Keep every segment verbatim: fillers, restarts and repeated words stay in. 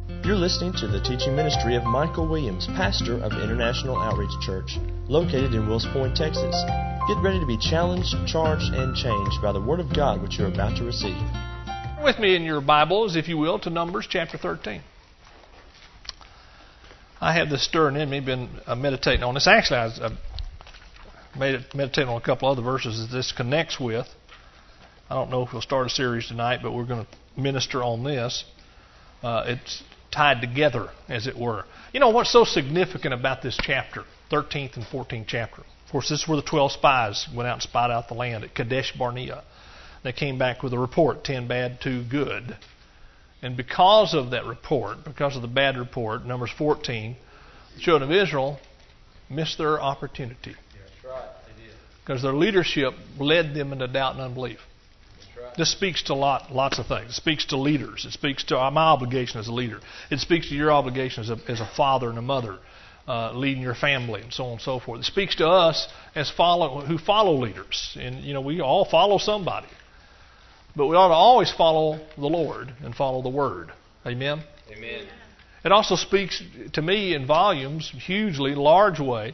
You're listening to the teaching ministry of Michael Williams, pastor of International Outreach Church, located in Wills Point, Texas. Get ready to be challenged, charged, and changed by the Word of God which you're about to receive. With me in your Bibles, if you will, to Numbers chapter thirteen. I have this stirring in me, been uh, meditating on this. Actually, I was uh, made it, meditating on a couple other verses that this connects with. I don't know if we'll start a series tonight, but we're going to minister on this. Uh, it's tied together, as it were. You know what's so significant about this chapter, thirteenth and fourteenth chapter? Of course, this is where the twelve spies went out and spied out the land at Kadesh Barnea. They came back with a report, ten bad, two good. And because of that report, because of the bad report, Numbers fourteen, the children of Israel missed their opportunity. That's right, they did. Because their leadership led them into doubt and unbelief. Right. This speaks to lot, lots of things. It speaks to leaders. It speaks to my obligation as a leader. It speaks to your obligation as a, as a father and a mother, uh, leading your family, and so on and so forth. It speaks to us as follow who follow leaders, and you know we all follow somebody, but we ought to always follow the Lord and follow the Word. Amen. Amen. It also speaks to me in volumes, hugely large way,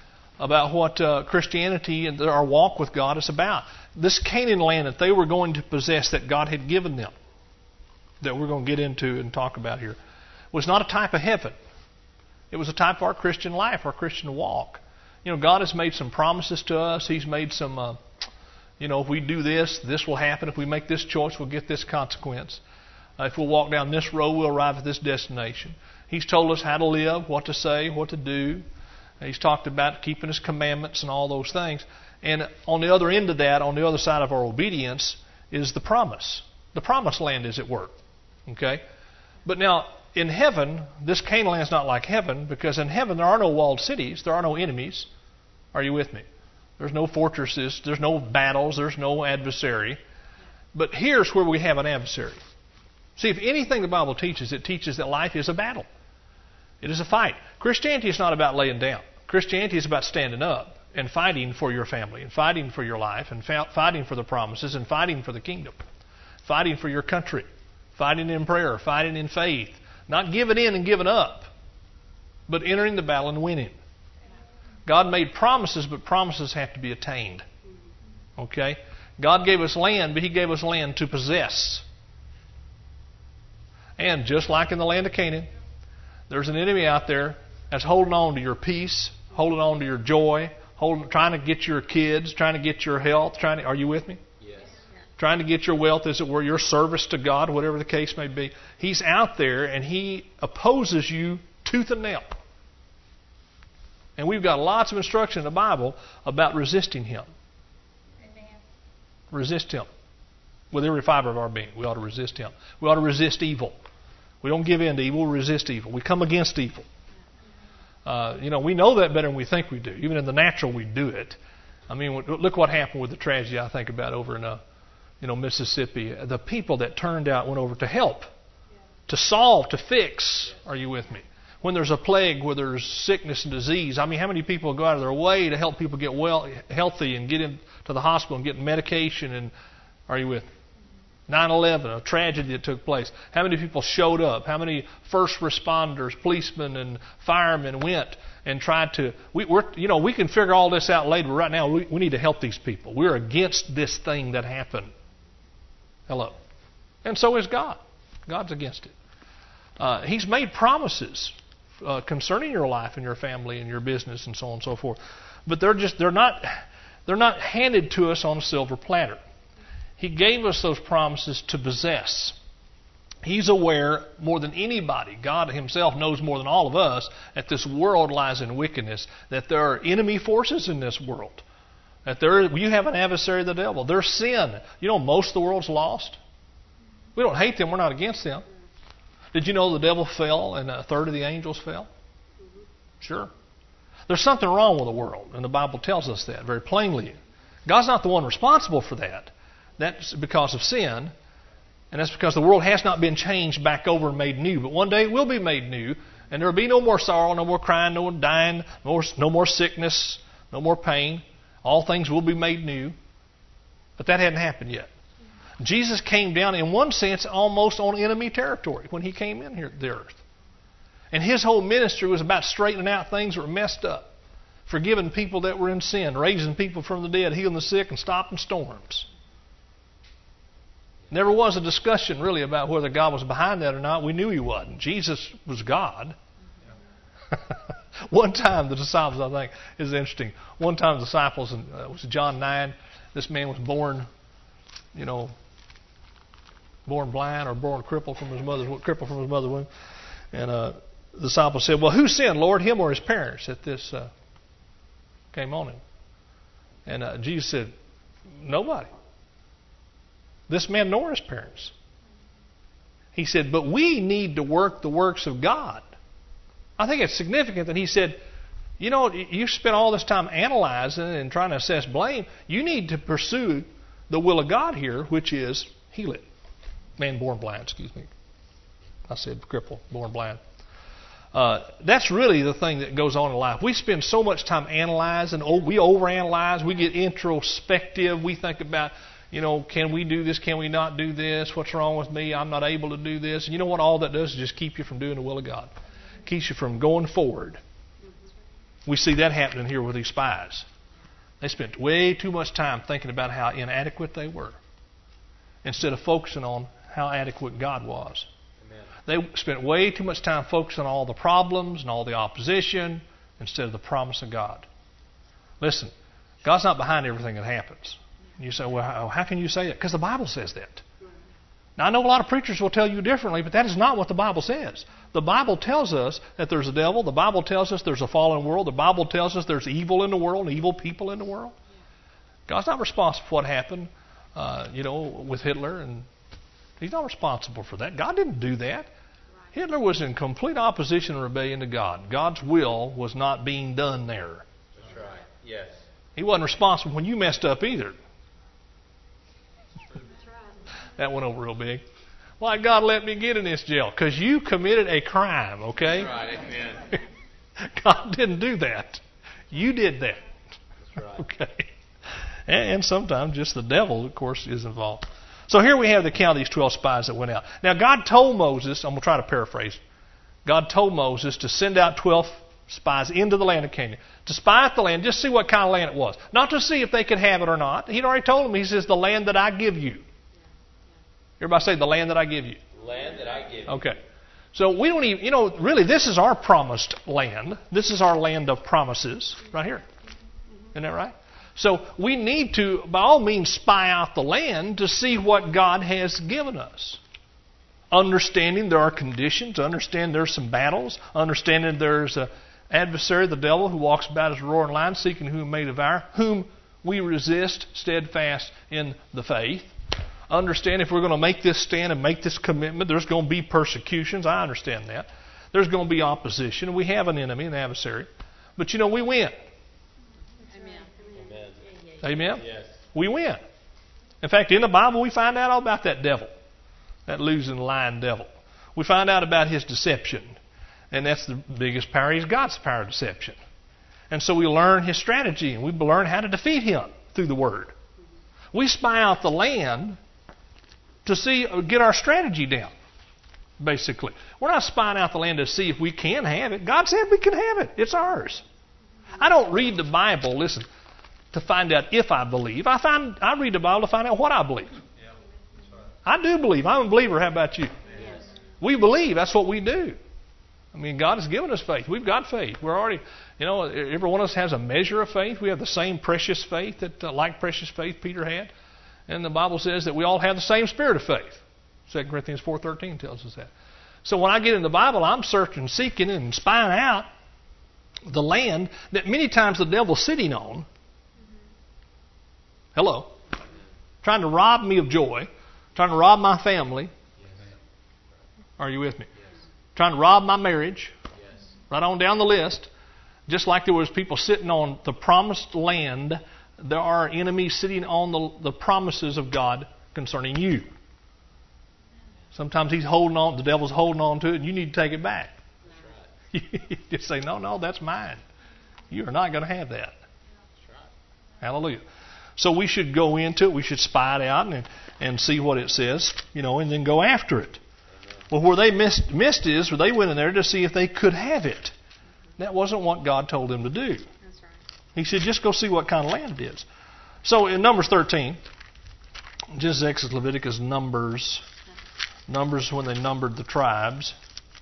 about what uh, Christianity and our walk with God is about. This Canaan land that they were going to possess, that God had given them, that we're going to get into and talk about here, was not a type of heaven. It was a type of our Christian life, our Christian walk. You know, God has made some promises to us. He's made some, uh, you know, if we do this, this will happen. If we make this choice, we'll get this consequence. Uh, if we'll walk down this road, we'll arrive at this destination. He's told us how to live, what to say, what to do. He's talked about keeping His commandments and all those things. And on the other end of that, on the other side of our obedience, is the promise. The promised land is at work. Okay? But now, in heaven, this Canaan land is not like heaven, because in heaven there are no walled cities, there are no enemies. Are you with me? There's no fortresses, there's no battles, there's no adversary. But here's where we have an adversary. See, if anything the Bible teaches, it teaches that life is a battle. It is a fight. Christianity is not about laying down. Christianity is about standing up and fighting for your family, and fighting for your life, and fighting for the promises, and fighting for the kingdom, fighting for your country, fighting in prayer, fighting in faith, not giving in and giving up, but entering the battle and winning. God made promises, but promises have to be attained. Okay? God gave us land, but He gave us land to possess. And just like in the land of Canaan, there's an enemy out there that's holding on to your peace, holding on to your joy, holding, trying to get your kids, trying to get your health. Trying to, are you with me? Yes. Trying to get your wealth, as it were, your service to God, whatever the case may be. He's out there, and he opposes you tooth and nail. And we've got lots of instruction in the Bible about resisting him. Amen. Resist him. With every fiber of our being, we ought to resist him. We ought to resist evil. We don't give in to evil, we resist evil. We come against evil. Uh, you know, we know that better than we think we do. Even in the natural, we do it. I mean, look what happened with the tragedy I think about over in, uh, you know, Mississippi. The people that turned out went over to help, to solve, to fix. Are you with me? When there's a plague, where there's sickness and disease, I mean, how many people go out of their way to help people get well, healthy, and get into the hospital and get medication? And are you with me? nine eleven, a tragedy that took place. How many people showed up? How many first responders, policemen, and firemen went and tried to... We, we're, you know, we can figure all this out later. Right now, we, we need to help these people. We're against this thing that happened. Hello. And so is God. God's against it. Uh, he's made promises uh, concerning your life and your family and your business and so on and so forth. But they're just they're not they're not handed to us on a silver platter. He gave us those promises to possess. He's aware more than anybody, God Himself knows more than all of us, that this world lies in wickedness, that there are enemy forces in this world, that there you have an adversary, the devil. There's sin. You know, most of the world's lost. We don't hate them. We're not against them. Did you know the devil fell and a third of the angels fell? Sure. There's something wrong with the world, and the Bible tells us that very plainly. God's not the one responsible for that. That's because of sin, and that's because the world has not been changed back over and made new. But one day it will be made new, and there will be no more sorrow, no more crying, no more dying, no more, no more sickness, no more pain. All things will be made new. But that hadn't happened yet. Jesus came down, in one sense, almost on enemy territory when he came in here to the earth. And his whole ministry was about straightening out things that were messed up, forgiving people that were in sin, raising people from the dead, healing the sick, and stopping storms. Never was a discussion really about whether God was behind that or not. We knew he wasn't. Jesus was God. One time the disciples, I think, is interesting. One time the disciples, and uh, it was John nine, this man was born, you know, born blind or born crippled from his mother's crippled from his mother's womb. And uh, the disciples said, well, who sinned, Lord, him or his parents, that this uh, came on him? And uh, Jesus said, nobody. This man nor his parents. He said, but we need to work the works of God. I think it's significant that he said, you know, you spent all this time analyzing and trying to assess blame. You need to pursue the will of God here, which is heal it. Man born blind, excuse me. I said cripple, born blind. Uh, that's really the thing that goes on in life. We spend so much time analyzing. Oh, we overanalyze. We get introspective. We think about, you know, can we do this? Can we not do this? What's wrong with me? I'm not able to do this. And you know what all that does is just keep you from doing the will of God. Keeps you from going forward. We see that happening here with these spies. They spent way too much time thinking about how inadequate they were instead of focusing on how adequate God was. Amen. They spent way too much time focusing on all the problems and all the opposition instead of the promise of God. Listen, God's not behind everything that happens. You say, well, how, how can you say that? Because the Bible says that. Now, I know a lot of preachers will tell you differently, but that is not what the Bible says. The Bible tells us that there's a devil. The Bible tells us there's a fallen world. The Bible tells us there's evil in the world, evil people in the world. God's not responsible for what happened, uh, you know, with Hitler, and He's not responsible for that. God didn't do that. Hitler was in complete opposition and rebellion to God. God's will was not being done there. That's right. Yes. He wasn't responsible when you messed up either. That went over real big. Why God let me get in this jail? Because you committed a crime, okay? That's right, amen. God didn't do that. You did that. That's right. Okay. And, and sometimes just the devil, of course, is involved. So here we have the account of these twelve spies that went out. Now God told Moses, I'm going to try to paraphrase, God told Moses to send out twelve spies into the land of Canaan, to spy out the land, just see what kind of land it was. Not to see if they could have it or not. He'd already told them, he says, the land that I give you. Everybody say, the land that I give you. Land that I give you. Okay. So we don't even, you know, really this is our promised land. This is our land of promises right here. Isn't that right? So we need to, by all means, spy out the land to see what God has given us. Understanding there are conditions, understand there's some battles, understanding there's an adversary, the devil, who walks about as a roaring lion, seeking whom he may devour, whom we resist steadfast in the faith. Understand if we're going to make this stand and make this commitment, there's going to be persecutions. I understand that. There's going to be opposition. We have an enemy, an adversary. But you know, we win. Amen. Amen? Yes. We win. In fact, in the Bible, we find out all about that devil, that losing lying devil. We find out about his deception. And that's the biggest power. He's God's power of deception. And so we learn his strategy, and we learn how to defeat him through the Word. We spy out the land to see, get our strategy down, basically. We're not spying out the land to see if we can have it. God said we can have it. It's ours. I don't read the Bible, listen, to find out if I believe. I find I read the Bible to find out what I believe. Yeah, that's right. I do believe. I'm a believer. How about you? Yes. We believe. That's what we do. I mean, God has given us faith. We've got faith. We're already, you know, every one of us has a measure of faith. We have the same precious faith that, uh, like precious faith Peter had. And the Bible says that we all have the same spirit of faith. Second Corinthians four thirteen tells us that. So when I get in the Bible, I'm searching, seeking, and spying out the land that many times the devil's sitting on. Hello. Trying to rob me of joy. Trying to rob my family. Yes. Are you with me? Yes. Trying to rob my marriage. Yes. Right on down the list. Just like there was people sitting on the promised land, there are enemies sitting on the, the promises of God concerning you. Sometimes he's holding on, the devil's holding on to it, and you need to take it back. That's right. You just say, no, no, that's mine. You are not going to have that. That's right. Hallelujah. So we should go into it. We should spy it out and and see what it says, you know, and then go after it. Well, where they missed, missed is where they went in there to see if they could have it. That wasn't what God told them to do. That's right. He said, just go see what kind of land it is. So in Numbers thirteen, Genesis, Exodus, Leviticus, Numbers, Numbers when they numbered the tribes,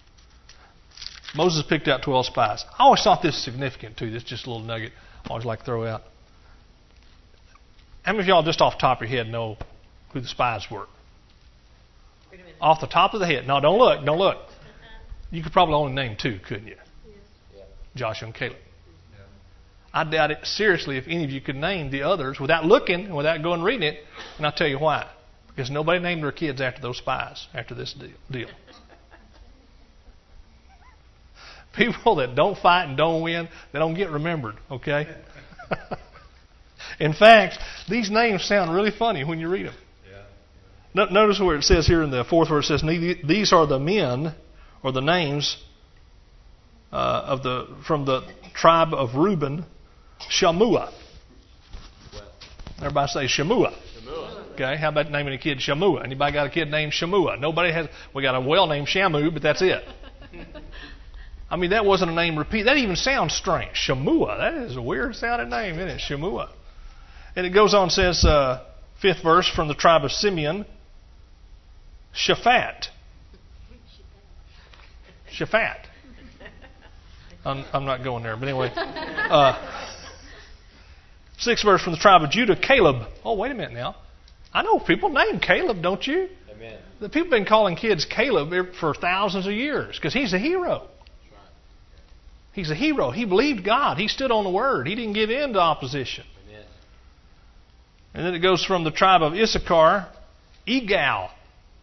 Moses picked out twelve spies. I always thought this was significant too. This is just a little nugget I always like to throw out. How many of y'all just off the top of your head know who the spies were? Wait a minute. Off the top of the head. No, don't look. Don't look. You could probably only name two, couldn't you? Yes. Joshua and Caleb. I doubt it seriously if any of you could name the others without looking and without going and reading it. And I'll tell you why. Because nobody named their kids after those spies, after this deal. deal. People that don't fight and don't win, they don't get remembered, okay? In fact, these names sound really funny when you read them. Yeah. No, notice where it says here in the fourth verse, it says, these are the men, or the names, uh, of the from the tribe of Reuben, Shammua. Everybody say Shammua. Shammua. Okay, how about naming a kid Shammua? Anybody got a kid named Shammua? Nobody has. We got a well named Shamu, but that's it. I mean, that wasn't a name repeat. That even sounds strange. Shammua. That is a weird sounding name, isn't it? Shammua. And it goes on and says, uh, fifth verse, from the tribe of Simeon, Shaphat. Shaphat. I'm, I'm not going there, but anyway. Uh, sixth verse, from the tribe of Judah, Caleb. Oh, wait a minute now. I know people named Caleb, don't you? Amen. The people have been calling kids Caleb for thousands of years because he's a hero. He's a hero. He believed God. He stood on the word. He didn't give in to opposition. Amen. And then it goes from the tribe of Issachar, Egal.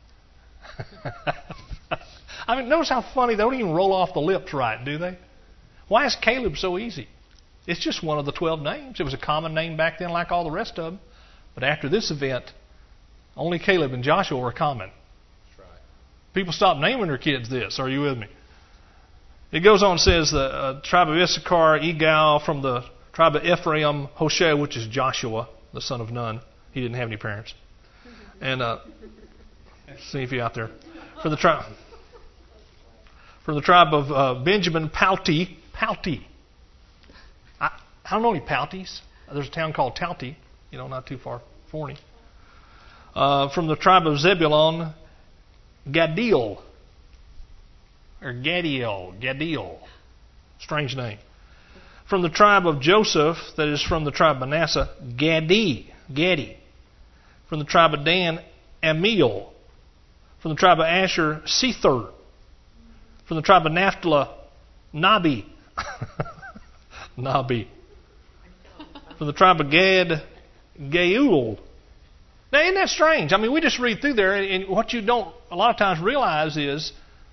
I mean, notice how funny. They don't even roll off the lips right, do they? Why is Caleb so easy? It's just one of the twelve names. It was a common name back then like all the rest of them. But after this event, only Caleb and Joshua were common. That's right. People stopped naming their kids this. Are you with me? It goes on and says the uh, tribe of Issachar, Egal, from the tribe of Ephraim, Hoshea, which is Joshua, the son of Nun. He didn't have any parents. And uh, see if you're out there. From the tribe, from the tribe of uh, Benjamin, Palti, Palti. I, I don't know any Paltis. There's a town called Talti, you know, not too far, Forney. Uh, from the tribe of Zebulon, Gadil. Or Gadiel, Gadiel. Strange name. From the tribe of Joseph, that is from the tribe of Manasseh, Gadi, Gadi. From the tribe of Dan, Amiel. From the tribe of Asher, Sethur. From the tribe of Naphtali, Nabi. Nabi. From the tribe of Gad, Geul. Now, isn't that strange? I mean, we just read through there, and what you don't a lot of times realize is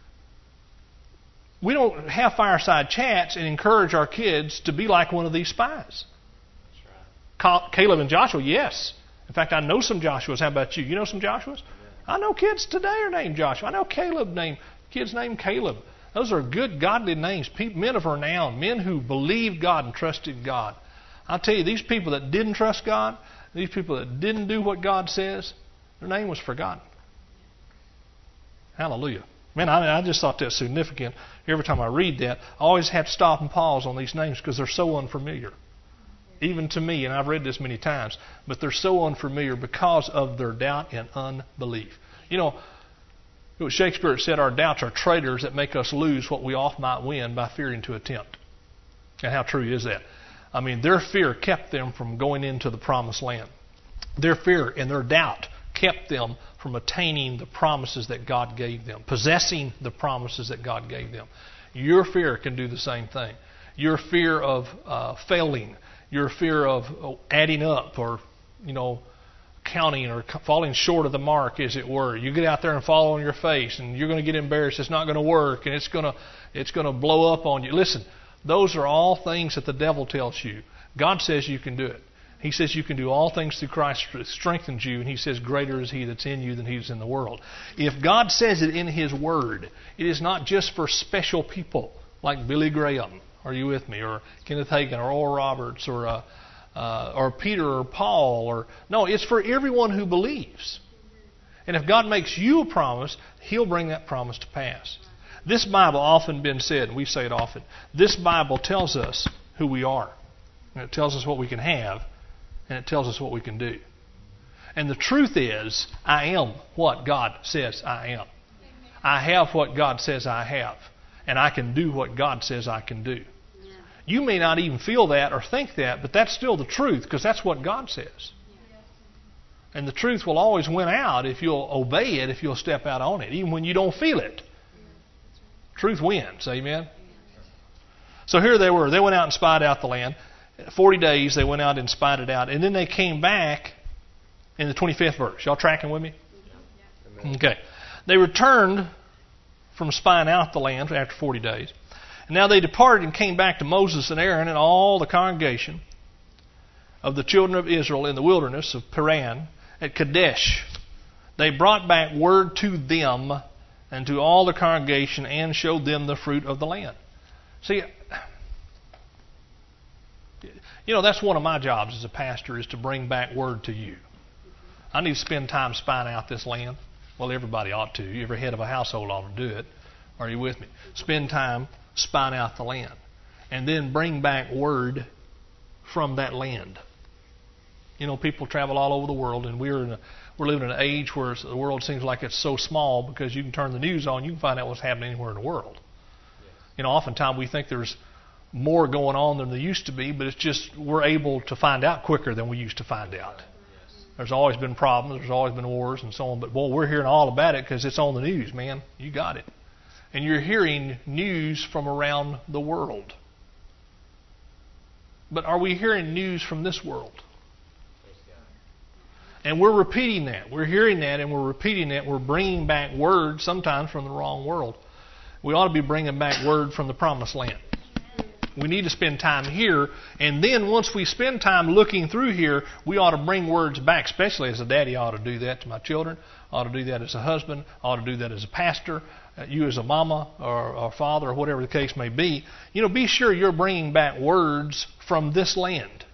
we don't have fireside chats and encourage our kids to be like one of these spies. That's right. Caleb and Joshua, yes. In fact, I know some Joshuas. How about you? You know some Joshuas? I know kids today are named Joshua. I know Caleb named kids named Caleb. Those are good, godly names. People, men of renown, men who believed God and trusted God. I'll tell you, these people that didn't trust God, these people that didn't do what God says, their name was forgotten. Hallelujah. Man, I, I just thought that was significant. Every time I read that, I always have to stop and pause on these names because they're so unfamiliar. Even to me, and I've read this many times, but they're so unfamiliar because of their doubt and unbelief. You know, it was Shakespeare that said our doubts are traitors that make us lose what we oft might win by fearing to attempt. And how true is that? I mean, their fear kept them from going into the promised land. Their fear and their doubt kept them from attaining the promises that God gave them, possessing the promises that God gave them. Your fear can do the same thing. Your fear of uh, failing, your fear of adding up or, you know, counting or falling short of the mark, as it were. You get out there and fall on your face and you're going to get embarrassed. It's not going to work and it's going to it's going to blow up on you. Listen, those are all things that the devil tells you. God says you can do it. He says you can do all things through Christ that strengthens you, and He says greater is He that's in you than He is in the world. If God says it in His Word, it is not just for special people like Billy Graham, are you with me, or Kenneth Hagin, or Oral Roberts, or uh, uh, or Peter or Paul. Or no, it's for everyone who believes. And if God makes you a promise, He'll bring that promise to pass. This Bible often been said, and we say it often, this Bible tells us who we are. And it tells us what we can have, and it tells us what we can do. And the truth is, I am what God says I am. I have what God says I have. And I can do what God says I can do. You may not even feel that or think that, but that's still the truth, because that's what God says. And the truth will always win out if you'll obey it, if you'll step out on it, even when you don't feel it. Truth wins. Amen? So here they were. They went out and spied out the land. Forty days they went out and spied it out. And then they came back in the twenty-fifth verse. Y'all tracking with me? Okay. They returned from spying out the land after forty days. And now they departed and came back to Moses and Aaron and all the congregation of the children of Israel in the wilderness of Paran at Kadesh. They brought back word to them and to all the congregation and showed them the fruit of the land. See, you know, that's one of my jobs as a pastor, is to bring back word to you. I need to spend time spying out this land. Well, everybody ought to. Every head of a household ought to do it. Are you with me? Spend time spying out the land. And then bring back word from that land. You know, people travel all over the world, and we're in a, we're living in an age where the world seems like it's so small, because you can turn the news on, you can find out what's happening anywhere in the world. You know, oftentimes we think there's more going on than there used to be, but it's just we're able to find out quicker than we used to find out. There's always been problems, there's always been wars and so on, but boy, we're hearing all about it because it's on the news, man. You got it. And you're hearing news from around the world. But are we hearing news from this world? And we're repeating that. We're hearing that and we're repeating that. We're bringing back word sometimes from the wrong world. We ought to be bringing back word from the promised land. We need to spend time here, and then once we spend time looking through here, we ought to bring words back, especially as a daddy. I ought to do that to my children. I ought to do that as a husband. I ought to do that as a pastor. Uh, you as a mama or, or father or whatever the case may be. You know, be sure you're bringing back words from this land.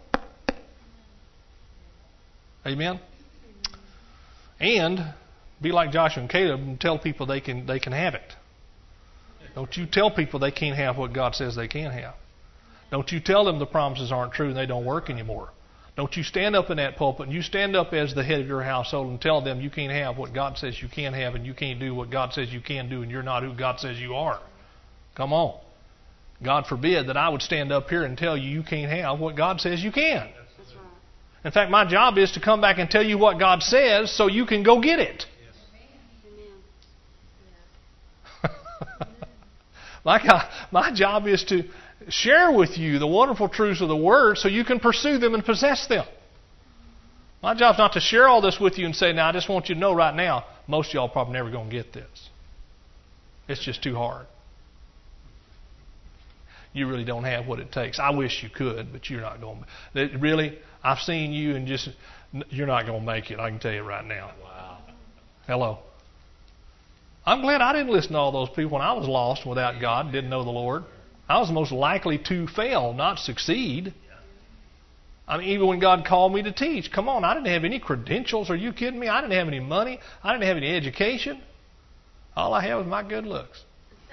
Amen? And be like Joshua and Caleb and tell people they can they can have it. Don't you tell people they can't have what God says they can have. Don't you tell them the promises aren't true and they don't work anymore. Don't you stand up in that pulpit and you stand up as the head of your household and tell them you can't have what God says you can have, and you can't do what God says you can do, and you're not who God says you are. Come on. God forbid that I would stand up here and tell you you can't have what God says you can. That's right. In fact, my job is to come back and tell you what God says so you can go get it. My, God, my job is to share with you the wonderful truths of the Word so you can pursue them and possess them. My job is not to share all this with you and say, now I just want you to know right now, most of y'all are probably never going to get this. It's just too hard. You really don't have what it takes. I wish you could, but you're not going to. Really, I've seen you and just, you're not going to make it. I can tell you right now. Wow. Hello. I'm glad I didn't listen to all those people when I was lost without God, didn't know the Lord. I was most likely to fail, not succeed. I mean, even when God called me to teach, come on, I didn't have any credentials. Are you kidding me? I didn't have any money. I didn't have any education. All I had was my good looks.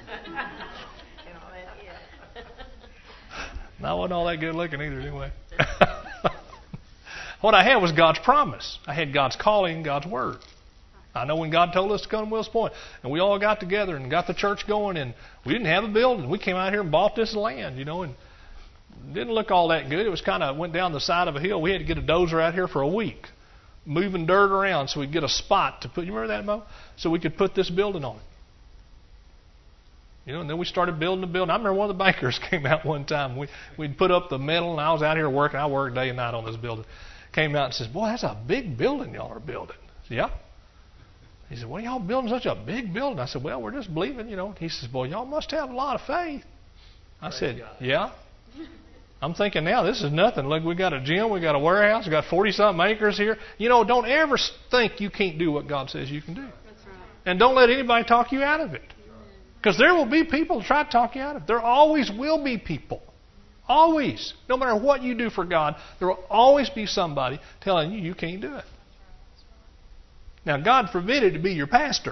I wasn't all that good looking either anyway. What I had was God's promise. I had God's calling, God's word. I know when God told us to come to Wills Point, and we all got together and got the church going, and we didn't have a building. We came out here and bought this land, you know, and it didn't look all that good. It was kind of went down the side of a hill. We had to get a dozer out here for a week, moving dirt around so we'd get a spot to put. You remember that, Mo? So we could put this building on it. You know, and then we started building the building. I remember one of the bankers came out one time. We we'd put up the metal, and I was out here working. I worked day and night on this building. Came out and says, "Boy, that's a big building y'all are building." I said, "Yeah." He said, "What are y'all building such a big building?" I said, "Well, we're just believing, you know." He says, "Boy, y'all must have a lot of faith." I Praise said, God. "Yeah." I'm thinking now, this is nothing. Look, we got a gym, we got a warehouse, we got forty-something acres here. You know, don't ever think you can't do what God says you can do. That's right. And don't let anybody talk you out of it. Because there will be people who try to talk you out of it. There always will be people. Always. No matter what you do for God, there will always be somebody telling you you can't do it. Now, God forbid it to be your pastor.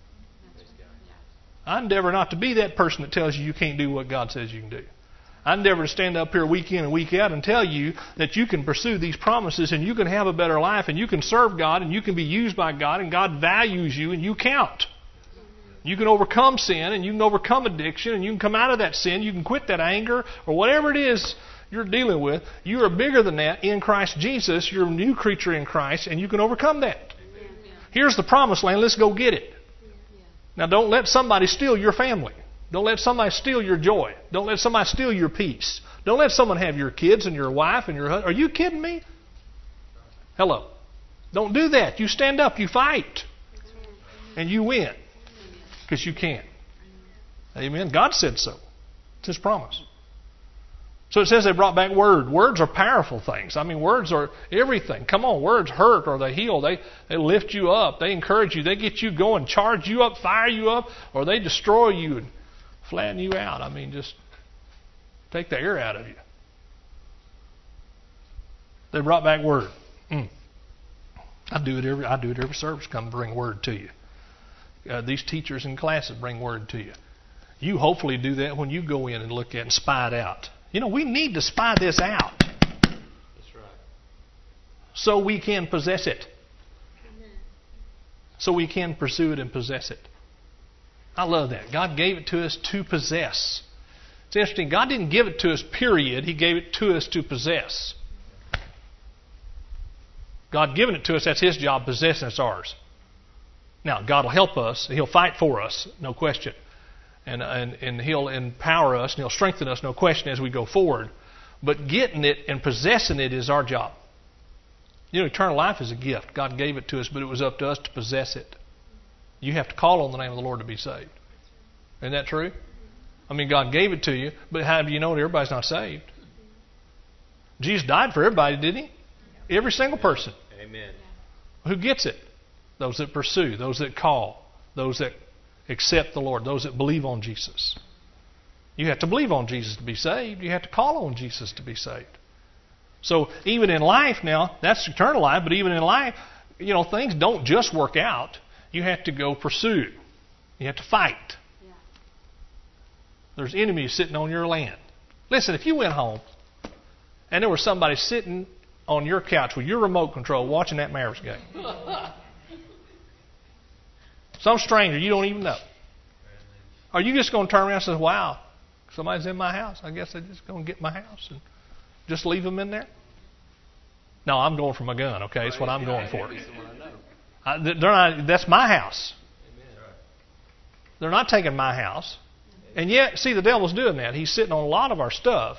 I endeavor not to be that person that tells you you can't do what God says you can do. I endeavor to stand up here week in and week out and tell you that you can pursue these promises and you can have a better life and you can serve God and you can be used by God and God values you and you count. You can overcome sin and you can overcome addiction and you can come out of that sin. You can quit that anger or whatever it is you're dealing with. You are bigger than that in Christ Jesus. You're a new creature in Christ and you can overcome that. Here's the promised land. Let's go get it. Now, don't let somebody steal your family. Don't let somebody steal your joy. Don't let somebody steal your peace. Don't let someone have your kids and your wife and your husband. Are you kidding me? Hello. Don't do that. You stand up. You fight. And you win. Because you can. Amen. God said so. It's His promise. So it says they brought back word. Words are powerful things. I mean, words are everything. Come on, words hurt or they heal. They, they lift you up. They encourage you. They get you going, charge you up, fire you up, or they destroy you and flatten you out. I mean, just take the air out of you. They brought back word. Mm. I do it every. I do it every service. Come bring word to you. Uh, these teachers in classes bring word to you. You hopefully do that when you go in and look at and spy it out. You know, we need to spy this out. That's right. So we can possess it. So we can pursue it and possess it. I love that. God gave it to us to possess. It's interesting. God didn't give it to us, period. He gave it to us to possess. God given it to us, that's His job. Possessing it's ours. Now, God will help us. He'll fight for us, no question. And, and, and He'll empower us and He'll strengthen us, no question, as we go forward. But getting it and possessing it is our job. You know, eternal life is a gift. God gave it to us, but it was up to us to possess it. You have to call on the name of the Lord to be saved. Isn't that true? I mean, God gave it to you, but how do you know that everybody's not saved? Jesus died for everybody, didn't He? Every single person. Amen. Who gets it? Those that pursue, those that call, those that accept the Lord, those that believe on Jesus. You have to believe on Jesus to be saved. You have to call on Jesus to be saved. So even in life now, that's eternal life, but even in life, you know, things don't just work out. You have to go pursue. You have to fight. Yeah. There's enemies sitting on your land. Listen, if you went home and there was somebody sitting on your couch with your remote control watching that Mavericks game. Some stranger you don't even know. Are you just going to turn around and say, wow, somebody's in my house. I guess they're just going to get my house and just leave them in there? No, I'm going for my gun, okay? That's what I'm going for. I, they're not, that's my house. They're not taking my house. And yet, see, the devil's doing that. He's sitting on a lot of our stuff.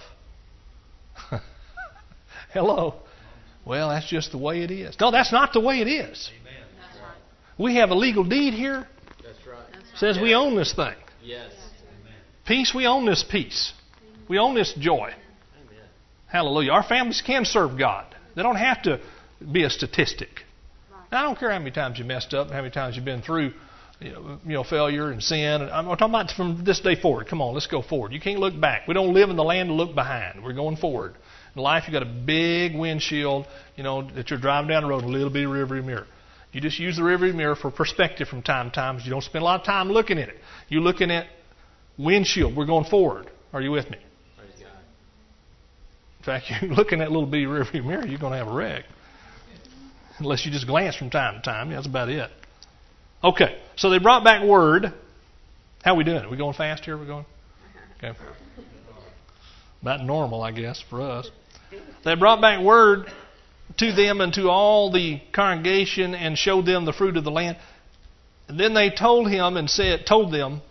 Hello. Well, that's just the way it is. No, that's not the way it is. Amen. We have a legal deed here. That's right. Says we own this thing. Yes. Peace, we own this peace. We own this joy. Amen. Hallelujah. Our families can serve God. They don't have to be a statistic. Now, I don't care how many times you messed up and how many times you've been through you know, you know, failure and sin. I'm talking about from this day forward. Come on, let's go forward. You can't look back. We don't live in the land to look behind. We're going forward. In life, you've got a big windshield, you know, that you're driving down the road, a little bitty rearview mirror. You just use the rearview mirror for perspective from time to time. You don't spend a lot of time looking at it. You're looking at windshield. We're going forward. Are you with me? Praise God. In fact, you're looking at that little bitty rearview mirror, you're going to have a wreck. Unless you just glance from time to time. Yeah, that's about it. Okay, so they brought back word. How are we doing? Are we going fast here? Are we going? Okay. About normal, I guess, for us. They brought back word to them and to all the congregation and showed them the fruit of the land. And then they told him and said, told them,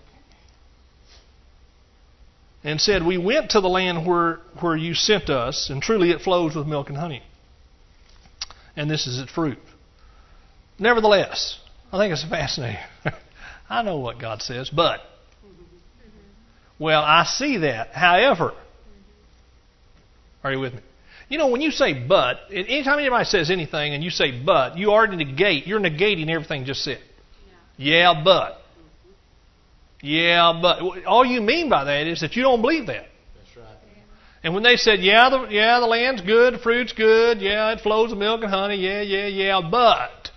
and said, we went to the land where, where you sent us, and truly it flows with milk and honey. And this is its fruit. Nevertheless, I think it's fascinating. I know what God says, but, well, I see that. However, are you with me? You know, when you say but, anytime anybody says anything and you say but, you already negate, you're negating everything just said. Yeah, yeah but. Yeah, but. All you mean by that is that you don't believe that. That's right. And when they said, yeah, the, yeah, the land's good, the fruit's good, yeah, it flows with milk and honey, yeah, yeah, yeah, but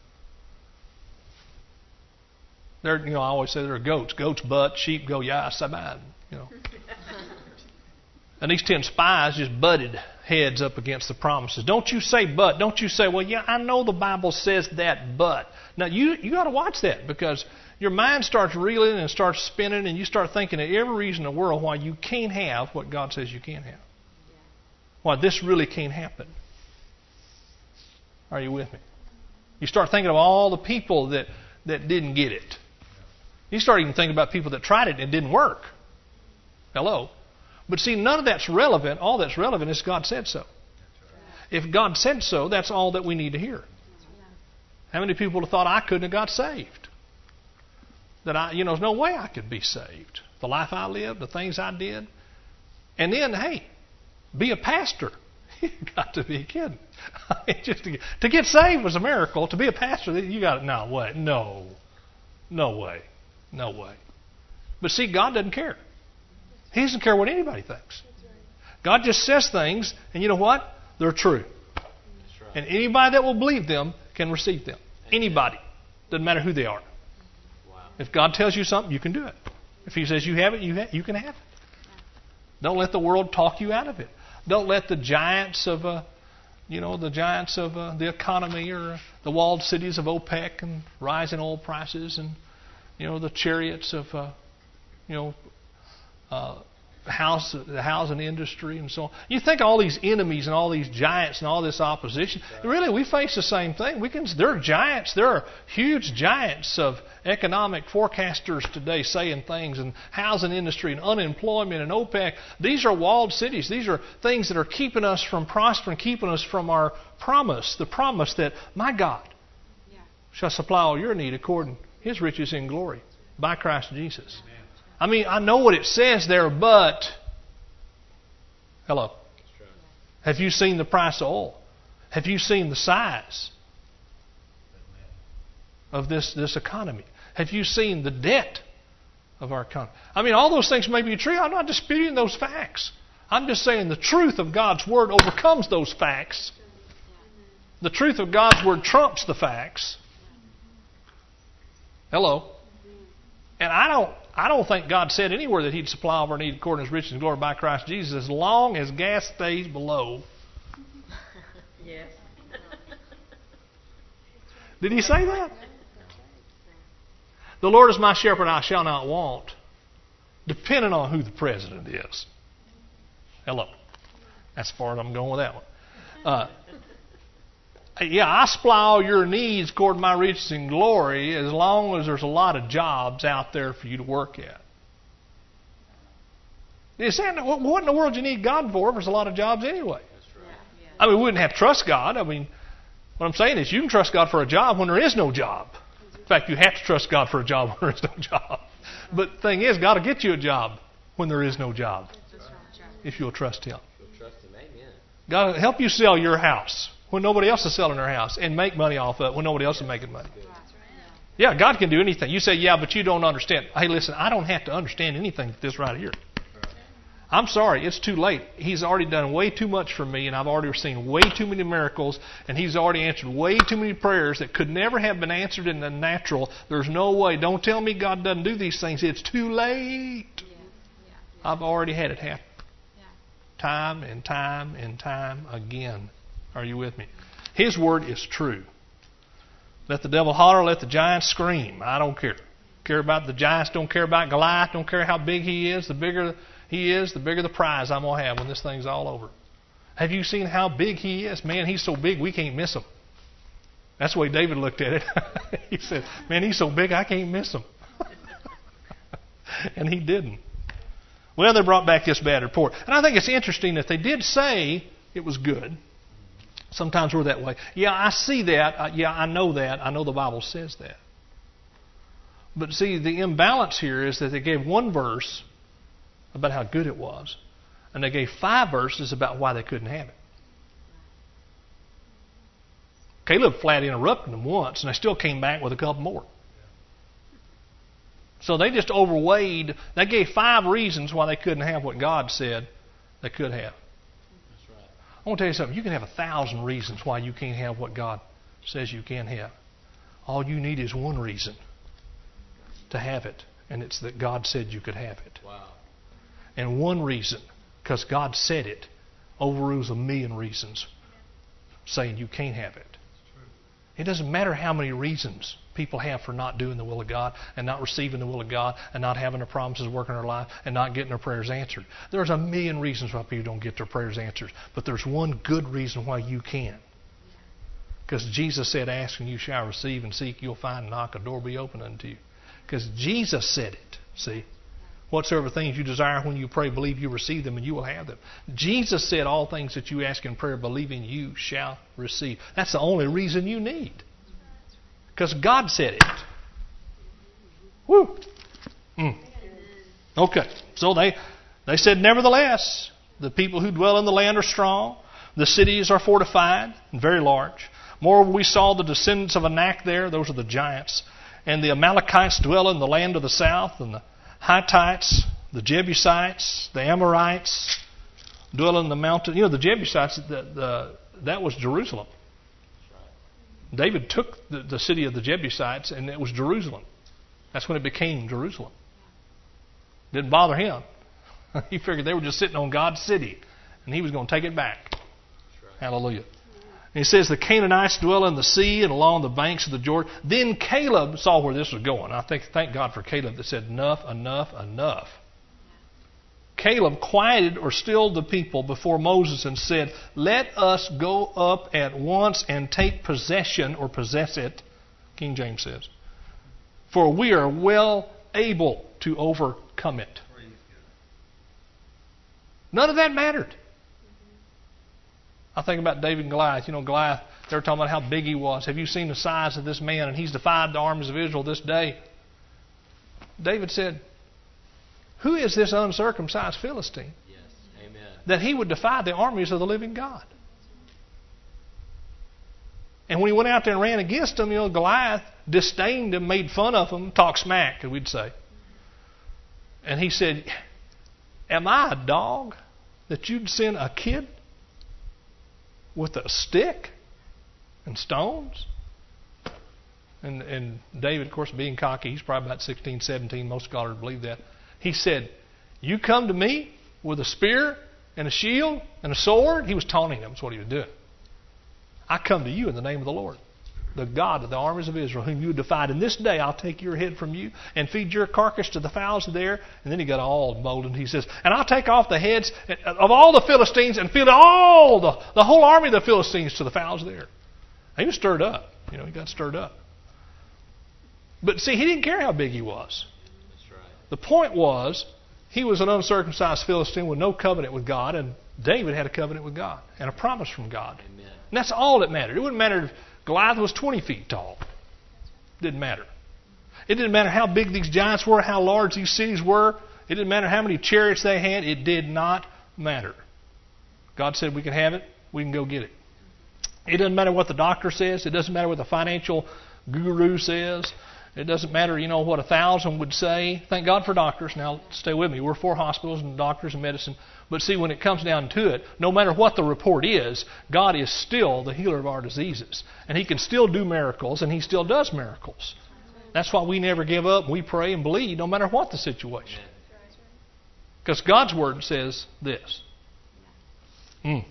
there, you know, I always say there are goats. Goats butt, sheep go, yeah, saban, you know. And these ten spies just butted heads up against the promises. Don't you say but. Don't you say, well, yeah, I know the Bible says that, but. Now, you you got to watch that, because your mind starts reeling and starts spinning, and you start thinking of every reason in the world why you can't have what God says you can have. Why this really can't happen. Are you with me? You start thinking of all the people that, that didn't get it. You start even thinking about people that tried it and it didn't work. Hello? But see, none of that's relevant. All that's relevant is God said so. If God said so, that's all that we need to hear. How many people have thought I couldn't have got saved? That I, you know, there's no way I could be saved. The life I lived, the things I did. And then, hey, be a pastor. You got to be kidding. I mean, just to get, to get saved was a miracle. To be a pastor, you got to, no way. No. No way. No way. But see, God doesn't care. He doesn't care what anybody thinks. God just says things, and you know what? They're true. And anybody that will believe them can receive them. Anybody. Doesn't matter who they are. If God tells you something, you can do it. If He says you have it, you, ha- you can have it. Don't let the world talk you out of it. Don't let the giants of, uh, you know, the giants of uh, the economy, or the walled cities of OPEC and rising oil prices, and you know the chariots of, uh, you know, uh, house, the housing industry, and so on. You think all these enemies and all these giants and all this opposition. Really, we face the same thing. We can. There are giants. There are huge giants of economic forecasters today saying things, and housing industry and unemployment and OPEC. These are walled cities. These are things that are keeping us from prospering, keeping us from our promise, the promise that my God yeah. shall supply all your need according to His riches in glory by Christ Jesus. Amen. I mean, I know what it says there, but hello. Have you seen the price of oil? Have you seen the size of this, this economy? Have you seen the debt of our economy? I mean, all those things may be true. I'm not disputing those facts. I'm just saying the truth of God's Word overcomes those facts. The truth of God's Word trumps the facts. Hello. And I don't I don't think God said anywhere that He'd supply all of our need according to His riches and glory by Christ Jesus, as long as gas stays below. Yes. Did He say that? The Lord is my shepherd, I shall not want. Depending on who the president is. Hello. That's as far as I'm going with that one. Uh, yeah, I supply all your needs according to my riches and glory, as long as there's a lot of jobs out there for you to work at. You say, what in the world do you need God for if there's a lot of jobs anyway? That's right. Yeah. I mean, we wouldn't have to trust God. I mean, what I'm saying is you can trust God for a job when there is no job. In fact, you have to trust God for a job when there is no job. But the thing is, God will get you a job when there is no job. If you'll trust Him. God will help you sell your house when nobody else is selling their house, and make money off of it when nobody else is making money. Yeah, God can do anything. You say, yeah, but you don't understand. Hey, listen, I don't have to understand anything but this right here. I'm sorry, it's too late. He's already done way too much for me, and I've already seen way too many miracles, and He's already answered way too many prayers that could never have been answered in the natural. There's no way. Don't tell me God doesn't do these things. It's too late. Yeah. Yeah. I've already had it happen. Yeah. Time and time and time again. Are you with me? His word is true. Let the devil holler, let the giants scream. I don't care. Care about the giants, don't care about Goliath, don't care how big he is. The bigger he is, the bigger the prize I'm going to have when this thing's all over. Have you seen how big he is? Man, he's so big we can't miss him. That's the way David looked at it. He said, man, he's so big I can't miss him. And he didn't. Well, they brought back this bad report. And I think it's interesting that they did say it was good. Sometimes we're that way. Yeah, I see that. Uh, yeah, I know that. I know the Bible says that. But see, the imbalance here is that they gave one verse about how good it was, and they gave five verses about why they couldn't have it. Caleb flat interrupted them once, and they still came back with a couple more. So they just overweighed. They gave five reasons why they couldn't have what God said. they could have. That's right. I want to tell you something. You can have a thousand reasons why you can't have what God says you can have. All you need is one reason to have it, and it's that God said you could have it. Wow. And one reason, because God said it, overrules a million reasons saying you can't have it. It doesn't matter how many reasons people have for not doing the will of God and not receiving the will of God and not having their promises work in their life and not getting their prayers answered. There's a million reasons why people don't get their prayers answered, but there's one good reason why you can. Because Jesus said, ask and you shall receive, and seek you'll find, knock, a door be open unto you. Because Jesus said it, see. Whatsoever things you desire when you pray, believe you receive them and you will have them. Jesus said all things that you ask in prayer, believing you shall receive. That's the only reason you need. Because God said it. Woo! Mm. Okay, so they, they said, nevertheless, the people who dwell in the land are strong. The cities are fortified and very large. Moreover, we saw the descendants of Anak there. Those are the giants. And the Amalekites dwell in the land of the south. And the Hittites, the Jebusites, the Amorites dwell in the mountain. You know, the Jebusites, the, the, that was Jerusalem. David took the, the city of the Jebusites, and it was Jerusalem. That's when it became Jerusalem. Didn't bother him. He figured they were just sitting on God's city, and he was going to take it back. Right. Hallelujah. And he says the Canaanites dwell in the sea and along the banks of the Jordan. Then Caleb saw where this was going. I think, thank God for Caleb that said, enough, enough, enough. Caleb quieted or stilled the people before Moses and said, let us go up at once and take possession, or possess it, King James says, for we are well able to overcome it. None of that mattered. I think about David and Goliath. You know, Goliath, they were talking about how big he was. Have you seen the size of this man? And he's defied the armies of Israel this day. David said, who is this uncircumcised Philistine? Yes. Amen. That he would defy the armies of the living God. And when he went out there and ran against them, you know, Goliath disdained him, made fun of him, talked smack, we'd say. And he said, am I a dog that you'd send a kid with a stick and stones? And, and David, of course, being cocky, he's probably about sixteen, seventeen. Most scholars believe that. He said, you come to me with a spear and a shield and a sword? He was taunting them. That's what he was doing. I come to you in the name of the Lord, the God of the armies of Israel, whom you have defied. And this day I'll take your head from you and feed your carcass to the fowls of the air. And then he got all emboldened. He says, and I'll take off the heads of all the Philistines and feed all the, the whole army of the Philistines to the fowls of the air. He was stirred up. You know, he got stirred up. But see, he didn't care how big he was. That's right. The point was, he was an uncircumcised Philistine with no covenant with God, and David had a covenant with God and a promise from God. Amen. And that's all that mattered. It wouldn't matter if Goliath was twenty feet tall. It didn't matter. It didn't matter how big these giants were, how large these cities were. It didn't matter how many chariots they had. It did not matter. God said we can have it. We can go get it. It doesn't matter what the doctor says. It doesn't matter what the financial guru says. It doesn't matter, you know, what a thousand would say. Thank God for doctors. Now, stay with me. We're for hospitals and doctors and medicine. But see, when it comes down to it, no matter what the report is, God is still the healer of our diseases. And He can still do miracles, and He still does miracles. That's why we never give up. We pray and believe no matter what the situation. Because God's Word says this. Mm.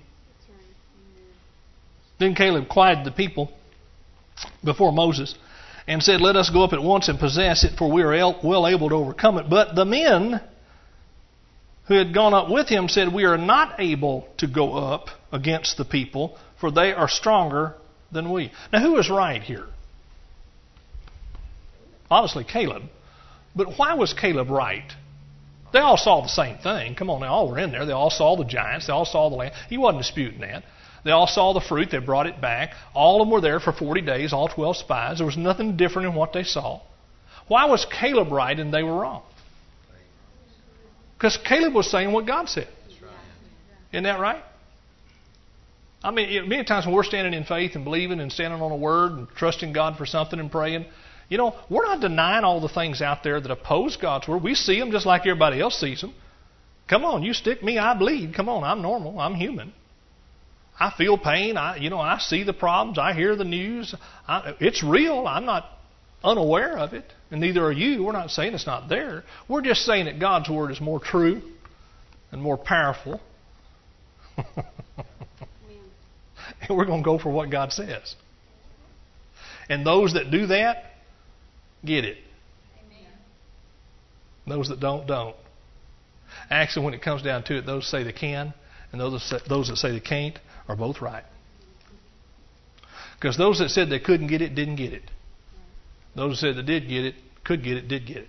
Then Caleb quieted the people before Moses and said, let us go up at once and possess it, for we are well able to overcome it. But the men who had gone up with him said, we are not able to go up against the people, for they are stronger than we. Now, who is right here? Obviously, Caleb. But why was Caleb right? They all saw the same thing. Come on, they all were in there. They all saw the giants. They all saw the land. He wasn't disputing that. They all saw the fruit. They brought it back. All of them were there for forty days, all twelve spies. There was nothing different in what they saw. Why was Caleb right and they were wrong? Because Caleb was saying what God said. Isn't that right? I mean, many times when we're standing in faith and believing and standing on a word and trusting God for something and praying, you know, we're not denying all the things out there that oppose God's word. We see them just like everybody else sees them. Come on, you stick me, I bleed. Come on, I'm normal. I'm human. I feel pain. I, you know, I see the problems. I hear the news. I, it's real. I'm not unaware of it, and neither are you. We're not saying it's not there. We're just saying that God's Word is more true and more powerful. And we're going to go for what God says. And those that do that, get it. Amen. Those that don't, don't. Actually, when it comes down to it, those that say they can and those that say, those that say they can't are both right. Because those that said they couldn't get it, didn't get it. Those that said they did get it, could get it, did get it.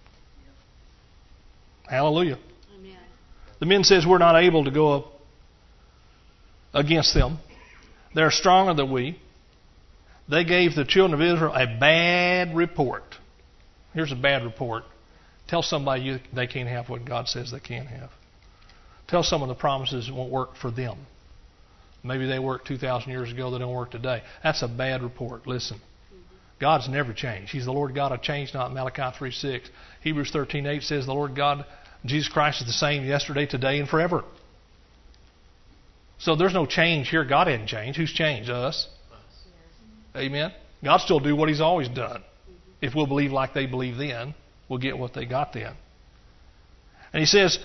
Hallelujah. Amen. The men says we're not able to go up against them. They're stronger than we. They gave the children of Israel a bad report. Here's a bad report. Tell somebody you, they can't have what God says they can have. Tell someone the promises won't work for them. Maybe they worked two thousand years ago, they don't work today. That's a bad report. Listen, God's never changed. He's the Lord God of change, not Malachi three six. Hebrews thirteen eight says the Lord God, Jesus Christ, is the same yesterday, today, and forever. So there's no change here. God hadn't changed. Who's changed? Us. Amen. God still do what He's always done. If we'll believe like they believe then, we'll get what they got then. And He says,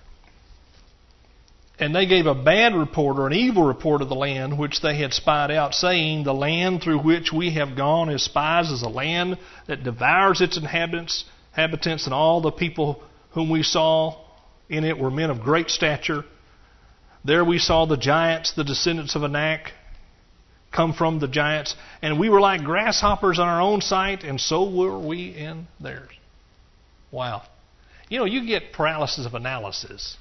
and they gave a bad report or an evil report of the land which they had spied out, saying, the land through which we have gone as spies is a land that devours its inhabitants, inhabitants, and all the people whom we saw in it were men of great stature. There we saw the giants, the descendants of Anak, come from the giants, and we were like grasshoppers in our own sight, and so were we in theirs. Wow. You know, you get paralysis of analysis.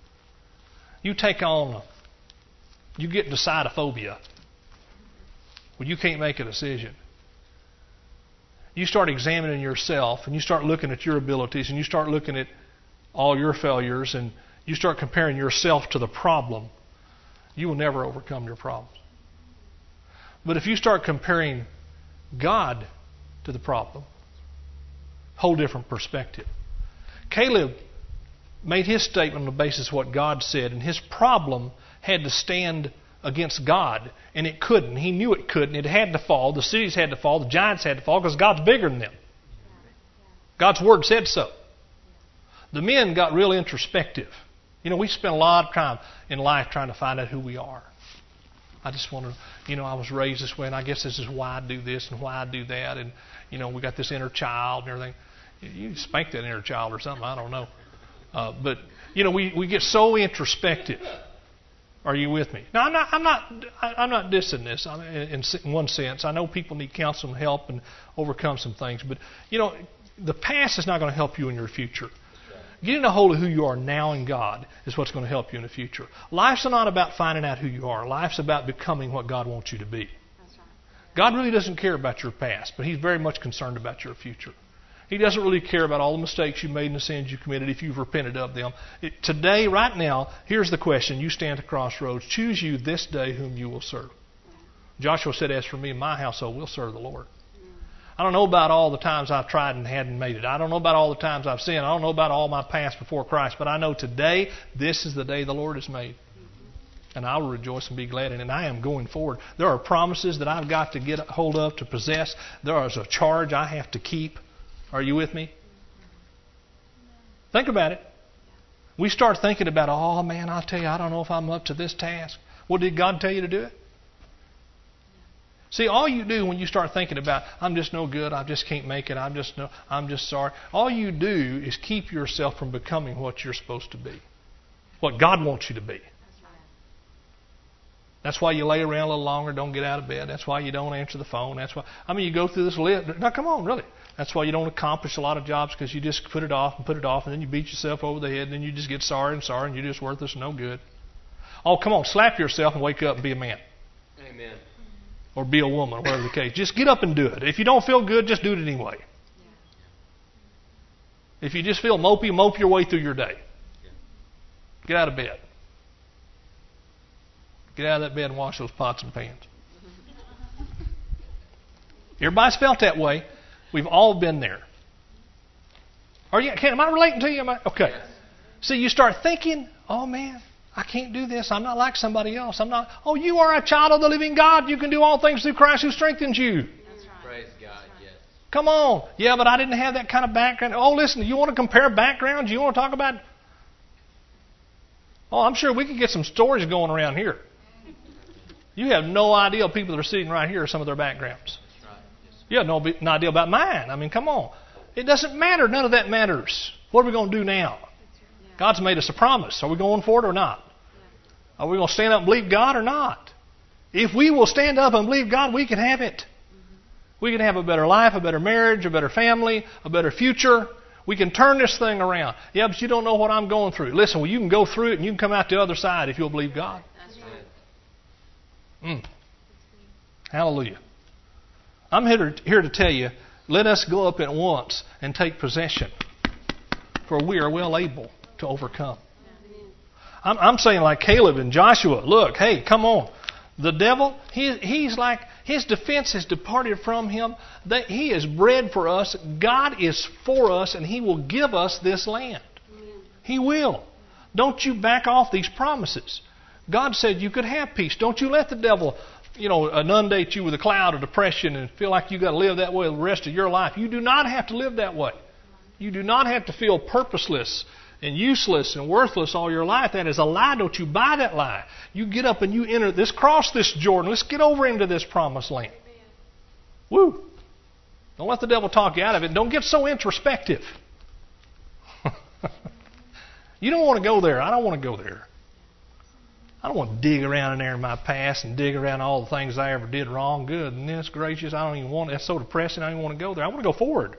You take on, you get decidophobia when you can't make a decision. You start examining yourself, and you start looking at your abilities, and you start looking at all your failures, and you start comparing yourself to the problem. You will never overcome your problems. But if you start comparing God to the problem, whole different perspective. Caleb made his statement on the basis of what God said, and his problem had to stand against God, and it couldn't. He knew it couldn't. It had to fall. The cities had to fall. The giants had to fall because God's bigger than them. God's Word said so. The men got real introspective. You know, we spend a lot of time in life trying to find out who we are. I just want to, you know, I was raised this way, and I guess this is why I do this and why I do that. And, you know, we got this inner child and everything. You spank that inner child or something, I don't know. Uh, but, you know, we, we get so introspective. Are you with me? Now, I'm not I'm not, I'm not dissing this I mean, in, in one sense. I know people need counsel and help and overcome some things. But, you know, the past is not going to help you in your future. Getting a hold of who you are now in God is what's going to help you in the future. Life's not about finding out who you are. Life's about becoming what God wants you to be. That's right. God really doesn't care about your past, but He's very much concerned about your future. He doesn't really care about all the mistakes you made and the sins you committed if you've repented of them. It, today, right now, here's the question. You stand at the crossroads. Choose you this day whom you will serve. Joshua said, as for me and my household, we'll serve the Lord. I don't know about all the times I've tried and hadn't made it. I don't know about all the times I've sinned. I don't know about all my past before Christ. But I know today, this is the day the Lord has made. And I will rejoice and be glad in it. And I am going forward. There are promises that I've got to get hold of, to possess. There is a charge I have to keep. Are you with me? Think about it. We start thinking about, oh man, I'll tell you, I don't know if I'm up to this task. Well, did God tell you to do it? See, all you do when you start thinking about, I'm just no good, I just can't make it, I'm just no, I'm just sorry. All you do is keep yourself from becoming what you're supposed to be, what God wants you to be. That's why you lay around a little longer, don't get out of bed. That's why you don't answer the phone. That's why. I mean, you go through this list. Now, come on, really. That's why you don't accomplish a lot of jobs, because you just put it off and put it off, and then you beat yourself over the head, and then you just get sorry and sorry, and you're just worthless and no good. Oh, come on, slap yourself and wake up and be a man. Amen. Or be a woman, whatever the case. Just get up and do it. If you don't feel good, just do it anyway. Yeah. If you just feel mopey, mope your way through your day. Yeah. Get out of bed. Get out of that bed and wash those pots and pans. Everybody's felt that way. We've all been there. Are you? Am I relating to you? Am I, okay. See, you start thinking, oh man, I can't do this. I'm not like somebody else. I'm not. Oh, you are a child of the living God. You can do all things through Christ who strengthens you. That's right. Praise God, yes. Come on. Yeah, but I didn't have that kind of background. Oh, listen, you want to compare backgrounds? You want to talk about... Oh, I'm sure we could get some stories going around here. You have no idea people that are sitting right here some of their backgrounds. That's right. Yes. You have no, no idea about mine. I mean, come on. It doesn't matter. None of that matters. What are we going to do now? God's made us a promise. Are we going for it or not? Are we going to stand up and believe God or not? If we will stand up and believe God, we can have it. We can have a better life, a better marriage, a better family, a better future. We can turn this thing around. Yeah, but you don't know what I'm going through. Listen, well, you can go through it and you can come out the other side if you'll believe God. That's right. Mm. Hallelujah. I'm here to, here to tell you, let us go up at once and take possession, for we are well able to overcome. I'm, I'm saying like Caleb and Joshua, look, hey, come on. The devil, he, he's like, his defense has departed from him. That he is bred for us. God is for us, and He will give us this land. He will. Don't you back off these promises. God said you could have peace. Don't you let the devil, you know, inundate you with a cloud of depression and feel like you've got to live that way the rest of your life. You do not have to live that way. You do not have to feel purposeless and useless and worthless all your life. That is a lie. Don't you buy that lie. You get up and you enter this, cross this Jordan. Let's get over into this promised land. Woo! Don't let the devil talk you out of it. Don't get so introspective. You don't want to go there. I don't want to go there. I don't want to dig around in there in my past and dig around all the things I ever did wrong. Goodness gracious, I don't even want it. That's so depressing. I don't even want to go there. I want to go forward.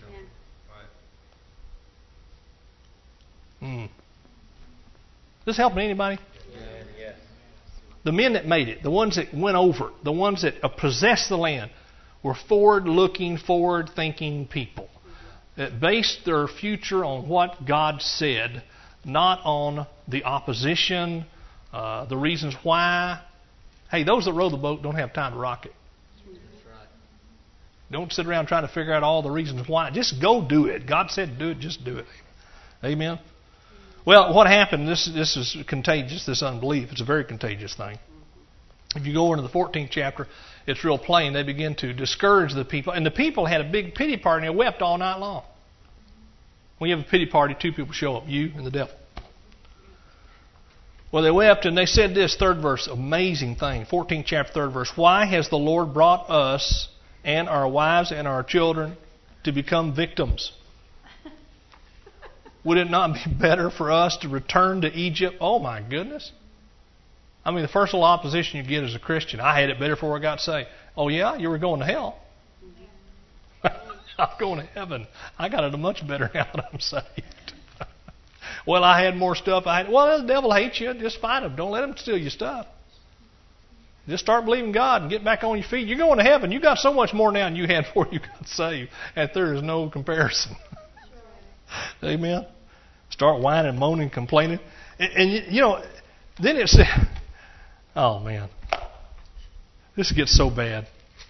Hmm. This helping anybody? Yes. The men that made it, the ones that went over, the ones that possessed the land, were forward-looking, forward-thinking people that based their future on what God said, not on the opposition, uh, the reasons why. Hey, those that row the boat don't have time to rock it. That's right. Don't sit around trying to figure out all the reasons why. Just go do it. God said do it, just do it. Amen? Well, what happened, this, this is contagious, this unbelief. It's a very contagious thing. If you go into the fourteenth chapter, it's real plain. They begin to discourage the people. And the people had a big pity party and they wept all night long. When you have a pity party, two people show up, you and the devil. Well, they wept and they said this, third verse, amazing thing. fourteenth chapter, third verse. Why has the Lord brought us and our wives and our children to become victims? Would it not be better for us to return to Egypt? Oh, my goodness. I mean, the first little opposition you get as a Christian, I had it better before I got saved. Oh, yeah? You were going to hell? I'm going to heaven. I got it much better now that I'm saved. Well, I had more stuff. I had, well, the devil hates you. Just fight him. Don't let him steal your stuff. Just start believing God and get back on your feet. You're going to heaven. You got so much more now than you had before you got saved. And there is no comparison. Amen. Start whining, moaning, complaining. And, and, you know, then it said, oh, man. This gets so bad.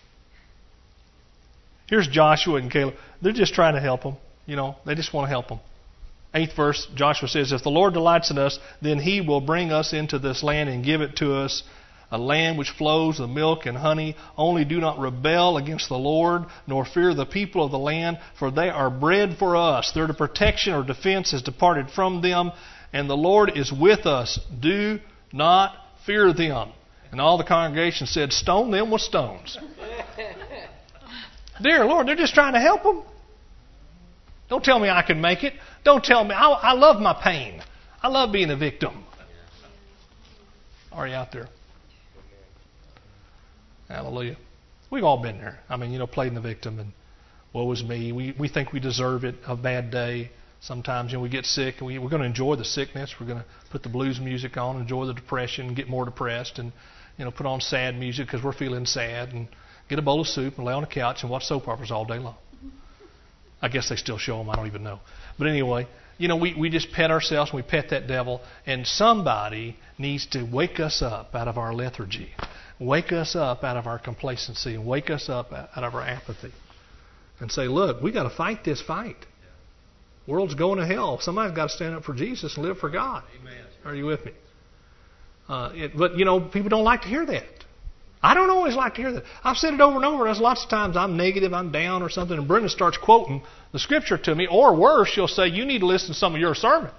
Here's Joshua and Caleb. They're just trying to help them. You know, they just want to help them. Eighth verse, Joshua says, if the Lord delights in us, then He will bring us into this land and give it to us, a land which flows with milk and honey. Only do not rebel against the Lord, nor fear the people of the land, for they are bred for us. Their protection or defense has departed from them, and the Lord is with us. Do not fear them. And all the congregation said, stone them with stones. Dear Lord, they're just trying to help them. Don't tell me I can make it. Don't tell me. I, I love my pain. I love being a victim. Are you out there? Hallelujah. We've all been there. I mean, you know, playing the victim and woe is me. We we think we deserve it, a bad day. Sometimes, you know, we get sick and we, we're going to enjoy the sickness. We're going to put the blues music on, enjoy the depression, get more depressed, and, you know, put on sad music because we're feeling sad, and get a bowl of soup and lay on the couch and watch soap operas all day long. I guess they still show them. I don't even know. But anyway, you know, we, we just pet ourselves and we pet that devil, and somebody needs to wake us up out of our lethargy. Wake us up out of our complacency and wake us up out of our apathy and say, look, we got to fight this fight. world's going to hell. Somebody's got to stand up for Jesus and live for God. Amen. Are you with me? Uh, it, but, you know, people don't like to hear that. I don't always like to hear that. I've said it over and over. There's lots of times I'm negative, I'm down or something, and Brenda starts quoting the Scripture to me. Or worse, she'll say, you need to listen to some of your sermons.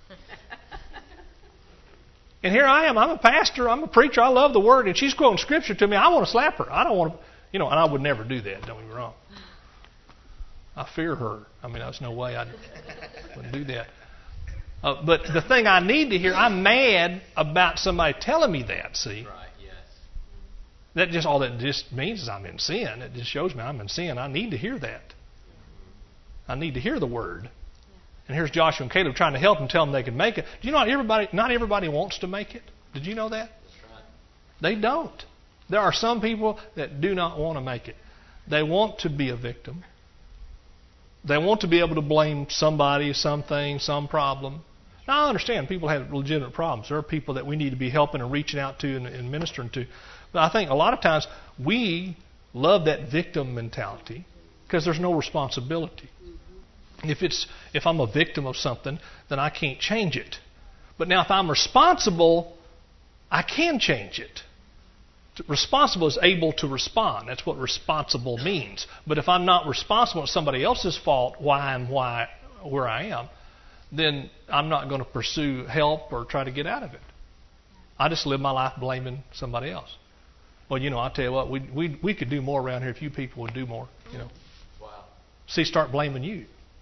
And here I am. I'm a pastor. I'm a preacher. I love the Word. And she's quoting Scripture to me. I want to slap her. I don't want to, you know, and I would never do that. Don't get me wrong. I fear her. I mean, there's no way I would do that. Uh, but the thing I need to hear, I'm mad about somebody telling me that, see. Right, yes. That just all that just means is I'm in sin. It just shows me I'm in sin. I need to hear that. I need to hear the Word. And here's Joshua and Caleb trying to help them, tell them they can make it. Do you know not everybody, not everybody wants to make it? Did you know that? That's right. They don't. There are some people that do not want to make it. They want to be a victim. They want to be able to blame somebody, something, some problem. Now, I understand people have legitimate problems. There are people that we need to be helping and reaching out to and, and ministering to. But I think a lot of times we love that victim mentality because there's no responsibility. If it's if I'm a victim of something, then I can't change it. But now if I'm responsible, I can change it. Responsible is able to respond. That's what responsible means. But if I'm not responsible, it's somebody else's fault why I'm why where I am, then I'm not going to pursue help or try to get out of it. I just live my life blaming somebody else. Well, you know, I tell you what, we we we could do more around here if you people would do more. You know. Wow. See, start blaming you.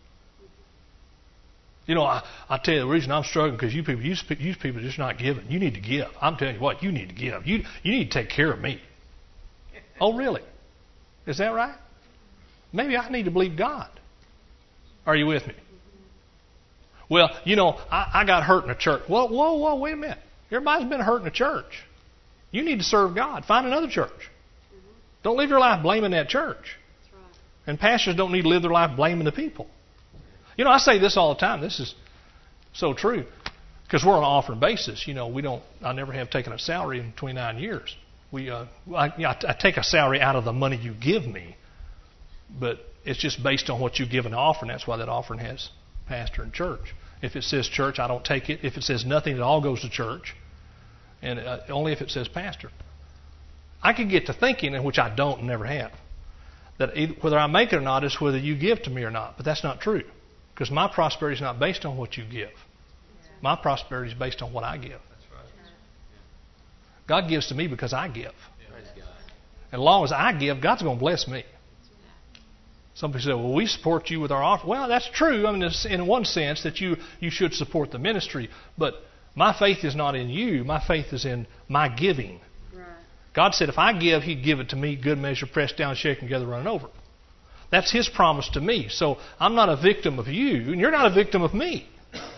You know, I, I tell you the reason I'm struggling because you people, you, you people are just not giving. You need to give. I'm telling you what, you need to give. You you need to take care of me. Oh, really? Is that right? Maybe I need to believe God. Are you with me? Well, you know, I, I got hurt in a church. Whoa, whoa, whoa, wait a minute. Everybody's been hurt in a church. You need to serve God. Find another church. Don't live your life blaming that church. And pastors don't need to live their life blaming the people. You know, I say this all the time. This is so true. Because we're on an offering basis. You know, we don't, I never have taken a salary in twenty-nine years. We, uh, I, you know, I, I take a salary out of the money you give me. But it's just based on what you give an offering. That's why that offering has pastor and church. If it says church, I don't take it. If it says nothing, it all goes to church. And uh, only if it says pastor. I could get to thinking, and which I don't and never have, that either, whether I make it or not is whether you give to me or not. But that's not true. Because my prosperity is not based on what you give. My prosperity is based on what I give. That's right. God gives to me because I give. Praise God. And as long as I give, God's going to bless me. Some people say, well, we support you with our offer. Well, that's true. I mean, it's in one sense that you, you should support the ministry. But my faith is not in you. My faith is in my giving. Right. God said if I give, He'd give it to me, good measure, pressed down, shaken together, running over. That's His promise to me. So I'm not a victim of you, and you're not a victim of me.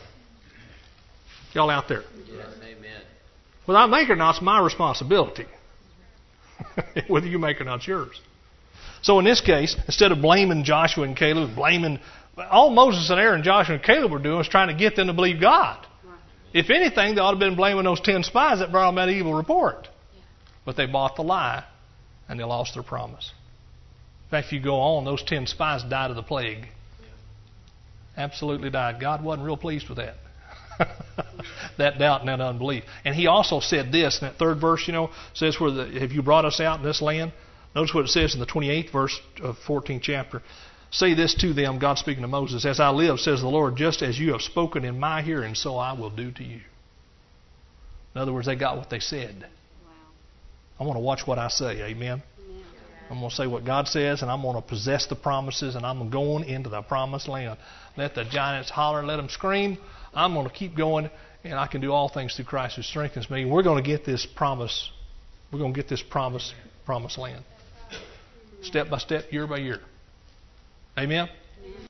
Y'all out there? Yes, amen. Whether I make it or not, it's my responsibility. Whether you make it or not, it's yours. So in this case, instead of blaming Joshua and Caleb, blaming, all Moses and Aaron, Joshua and Caleb were doing was trying to get them to believe God. If anything, they ought to have been blaming those ten spies that brought them that evil report. But they bought the lie, and they lost their promise. In fact, if you go on, those ten spies died of the plague. Absolutely died. God wasn't real pleased with that. That doubt and that unbelief. And He also said this in that third verse, you know, says, "Where the, have you brought us out in this land?" Notice what it says in the twenty-eighth verse of fourteenth chapter. "Say this to them," God speaking to Moses, "As I live, says the Lord, just as you have spoken in my hearing, so I will do to you." In other words, they got what they said. Wow. I want to watch what I say. Amen. Amen. I'm going to say what God says, and I'm going to possess the promises, and I'm going into the promised land. Let the giants holler, let them scream. I'm going to keep going, and I can do all things through Christ who strengthens me. We're going to get this promise. We're going to get this promise, promised land. Step by step, year by year. Amen?